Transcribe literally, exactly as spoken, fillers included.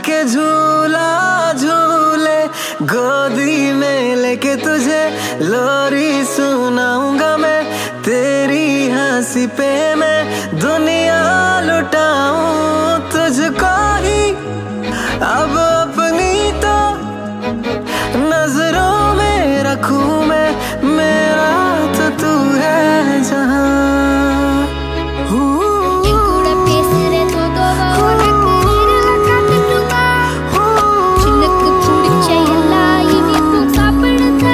के झूला झूले, गोदी में लेके तुझे लोरी सुनाऊंगा मैं, तेरी हंसी पे मैं